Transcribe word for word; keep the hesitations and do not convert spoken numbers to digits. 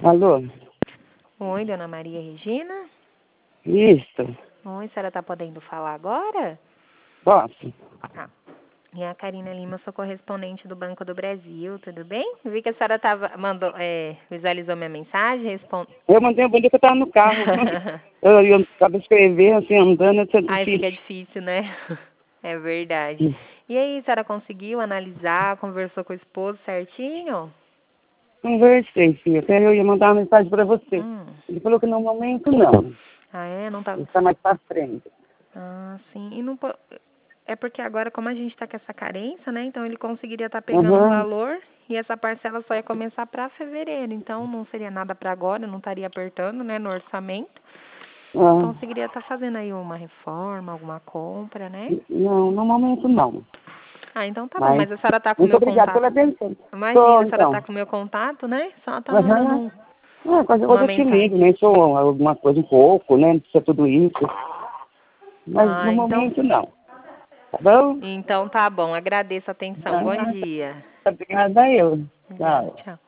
Alô? Oi, dona Maria Regina? Isso. Oi, a senhora está podendo falar agora? Posso? Tá. E a Karina Lima, sou correspondente do Banco do Brasil, tudo bem? Vi que a senhora tava, mandou, é, visualizou minha mensagem, responde... Eu mandei um bom dia que eu estava no carro. eu ia acabei escrever, assim, andando, é difícil. Ai, fica difícil, né? É verdade. E aí, a senhora conseguiu analisar, conversou com o esposo certinho? Conversei, filha. Até eu ia mandar uma mensagem para você. Hum. Ele falou que no momento não. Ah, é? Não tá... Ele está mais para frente. Ah, sim. E não... po- É porque agora, como a gente está com essa carência, né? Então, ele conseguiria estar pegando o Uhum. valor e essa parcela só ia começar para fevereiro. Então, não seria nada para agora, não estaria apertando, né, no orçamento. Ah, Conseguiria estar fazendo aí uma reforma, alguma compra, né? não, no momento não. Ah, então tá bom. Mas, Mas a senhora tá com o muito meu obrigada contato. pela atenção. Imagina, Tô, a senhora então. tá com o meu contato, né? Só tá mandando Aham. um, Ah, qualquer uma coisa eu te mensagem. ligo, né? Sou alguma coisa um pouco, né? Não precisa tudo isso. Mas Ah, no então... momento não. Tá bom? Então tá bom. Agradeço a atenção. Bom Ah, dia. obrigada eu. Obrigada, Tchau. tchau.